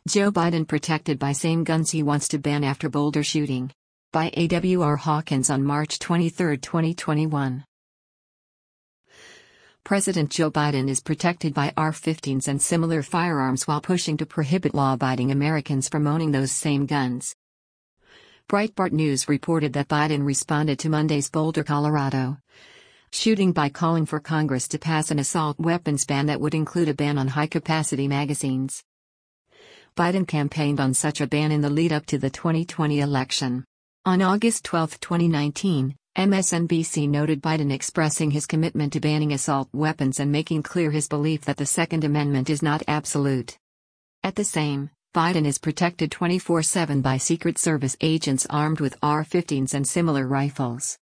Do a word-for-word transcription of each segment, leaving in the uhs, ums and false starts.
Joe Biden protected by same guns he wants to ban after Boulder shooting. By A W R Hawkins on March twenty-third, twenty twenty-one. President Joe Biden is protected by A R fifteens and similar firearms while pushing to prohibit law-abiding Americans from owning those same guns. Breitbart News reported that Biden responded to Monday's Boulder, Colorado shooting by calling for Congress to pass an assault weapons ban that would include a ban on high-capacity magazines. Biden campaigned on such a ban in the lead-up to the twenty twenty election. On August twelfth, twenty nineteen, M S N B C noted Biden expressing his commitment to banning assault weapons and making clear his belief that the Second Amendment is not absolute. At the same, Biden is protected twenty-four seven by Secret Service agents armed with A R fifteens and similar rifles.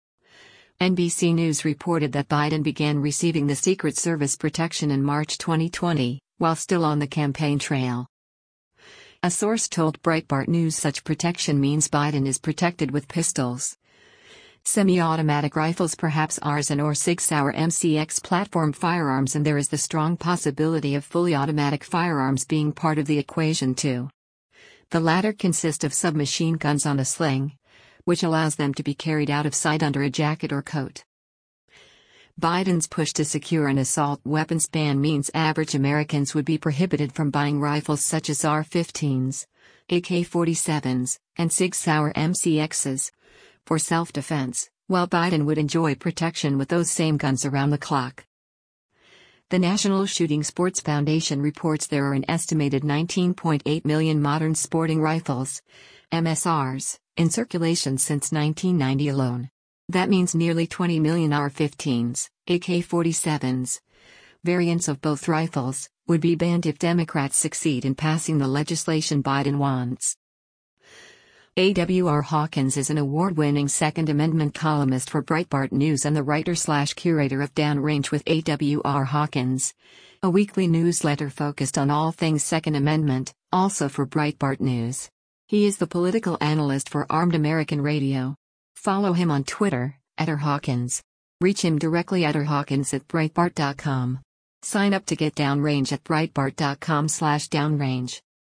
N B C News reported that Biden began receiving the Secret Service protection in March twenty twenty, while still on the campaign trail. A source told Breitbart News such protection means Biden is protected with pistols, semi-automatic rifles, perhaps A Rs and or Sig Sauer M C X platform firearms, and there is the strong possibility of fully automatic firearms being part of the equation too. The latter consist of submachine guns on a sling, which allows them to be carried out of sight under a jacket or coat. Biden's push to secure an assault weapons ban means average Americans would be prohibited from buying rifles such as A R fifteens, A K forty-sevens, and Sig Sauer M C Xs for self-defense, while Biden would enjoy protection with those same guns around the clock. The National Shooting Sports Foundation reports there are an estimated nineteen point eight million modern sporting rifles, M S Rs, in circulation since nineteen ninety alone. That means nearly twenty million A R fifteens, A K forty-sevens, variants of both rifles, would be banned if Democrats succeed in passing the legislation Biden wants. A W R Hawkins is an award-winning Second Amendment columnist for Breitbart News and the writer-slash-curator of Downrange with A W R Hawkins, a weekly newsletter focused on all things Second Amendment, also for Breitbart News. He is the political analyst for Armed American Radio. Follow him on Twitter, at R Hawkins. Reach him directly at rhawkins at breitbart dot com. Sign up to get Downrange at breitbart dot com slash downrange.